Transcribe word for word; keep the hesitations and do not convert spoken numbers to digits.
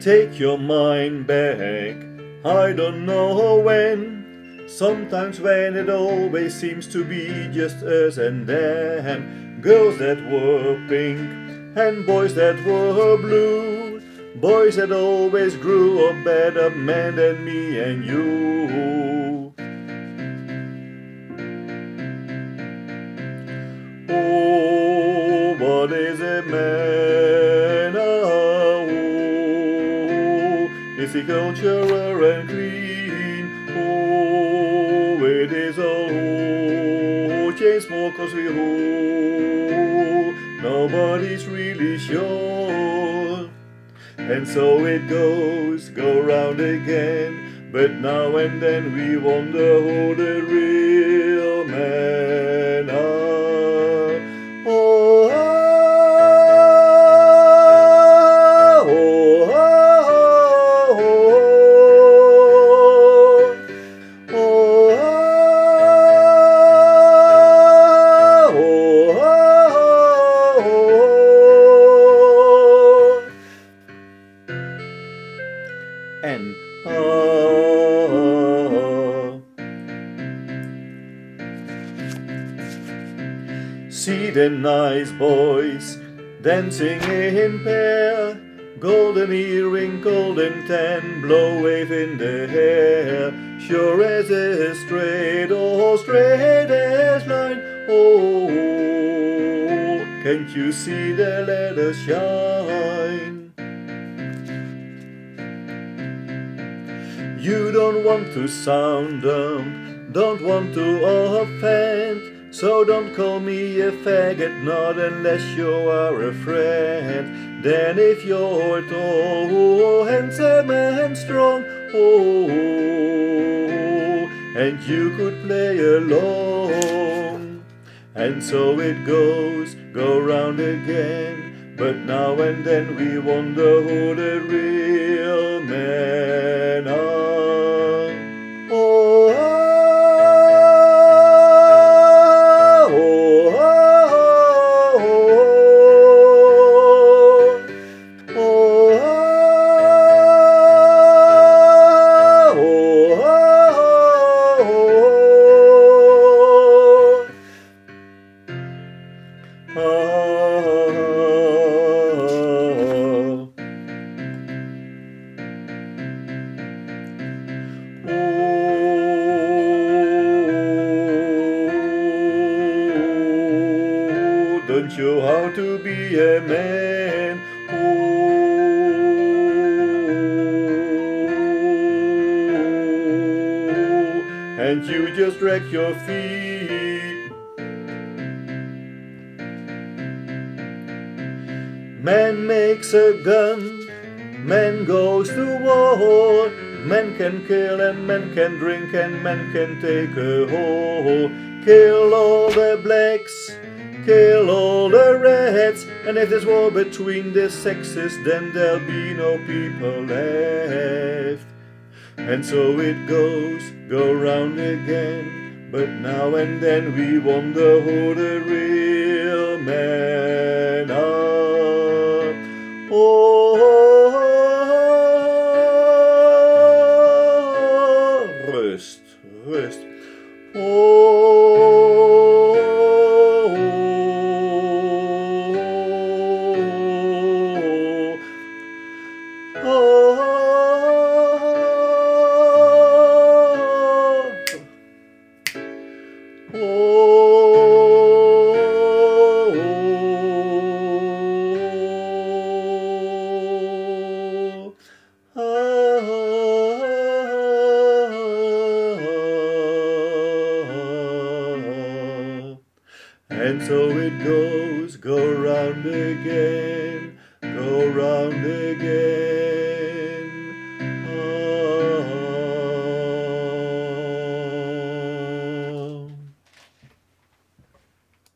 Take your mind back, I don't know when. Sometimes when it always seems to be just us and them. Girls that were pink and boys that were blue. Boys that always grew a better man than me and you. Oh, what is a man? Oh, is he cultural and clean? Oh, it is all oh, chain smokers we hold. Nobody's really sure. And so it goes, go round again. But now and then we wonder who the real men are. Oh, ah, oh, ah, oh, oh, oh, ah, oh, ah, oh. And oh, see the nice boys dancing in pair, golden earring, golden tan, blow wave in the hair, sure as a straight, oh straight as line. Oh, can't you see the letters shine? You don't want to sound dumb, don't want to offend, so don't call me a faggot, not unless you are a friend. Then if you're tall, handsome and strong, oh, and you could play along. And so it goes, go round again, but now and then we wonder who the real men are. Oh, ah, oh, ah, oh, oh, ah, oh, ah, oh, don't you know how to be a man? Oh, and you just drag your feet. Man makes a gun, man goes to war. Man can kill and man can drink and man can take a whore. Kill all the blacks, kill all the reds, and if there's war between the sexes, then there'll be no people left. And so it goes, go round again, but now and then we wonder who the real men are. Oh, rust, rust. Oh, oh, and so it goes, go round again, go round again.